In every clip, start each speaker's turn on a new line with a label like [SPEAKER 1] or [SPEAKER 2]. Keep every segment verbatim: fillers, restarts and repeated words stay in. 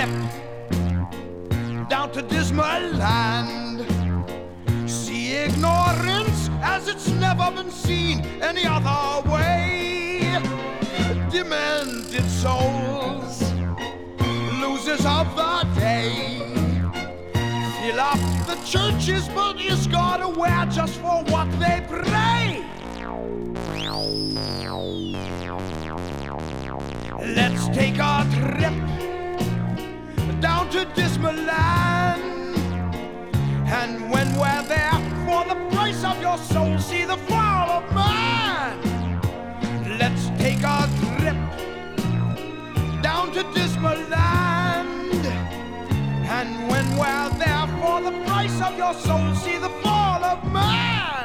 [SPEAKER 1] trip down to dismal land. See ignorance as it's never been seen any other way. Demented souls, losers of the day, fill up the churches, but is God aware just for what they pray? Let's take a trip down to dismal land, and when we're there, for the price of your soul, see the fall of man. Let's take a trip down to dismal land, and when we're there, for the price of your soul, see the fall of man.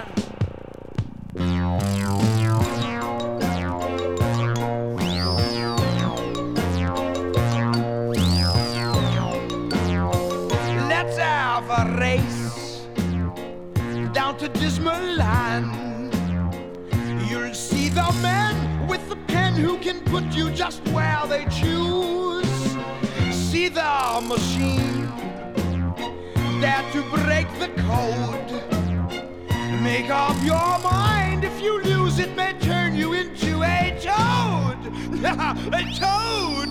[SPEAKER 1] Let's have a race down to dismal land. You'll see the men with the pen who can put you just where they choose. See the machine dare to break the code. Make up your mind, if you lose it may turn you into a toad. A toad.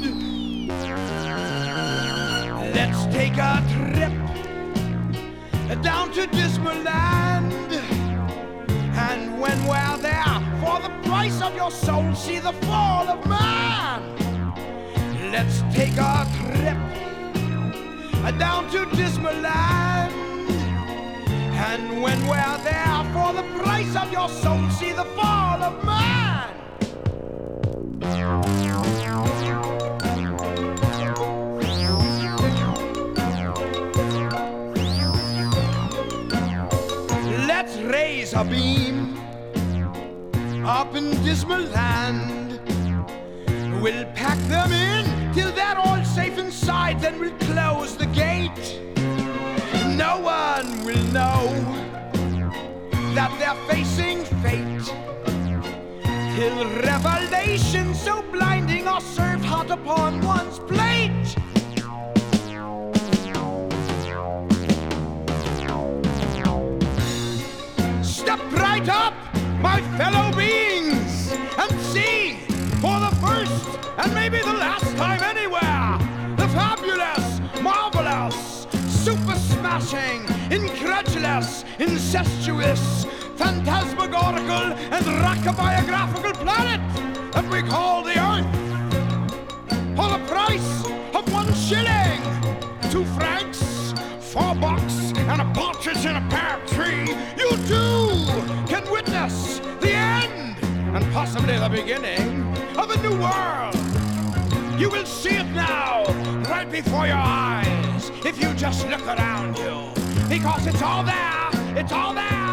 [SPEAKER 1] Let's take a trip down to dismal land, and when we're there, for the price of your soul, see the fall of man. Let's take a trip down to dismal land, and when we're there, for the price of your soul, see the fall of man. Let's raise a beam up in dismal land. We'll pack them in till they're all safe inside, then we'll close the gate. No one will know that they're facing fate, till revelation so blinding are served hot upon one's plate. Step right up, my fellow beings, and see, for the first and maybe the last time anywhere, the fabulous, marvelous, super smashing, incredulous, incestuous, phantasmagorical, and rock-biographical planet that we call the Earth. For the price of one shilling, two francs, four bucks, and a partridge in a pear tree, you too can witness the end, and possibly the beginning, of a new world. You will see it now, right before your eyes, if you just look around you, because it's all there, it's all there.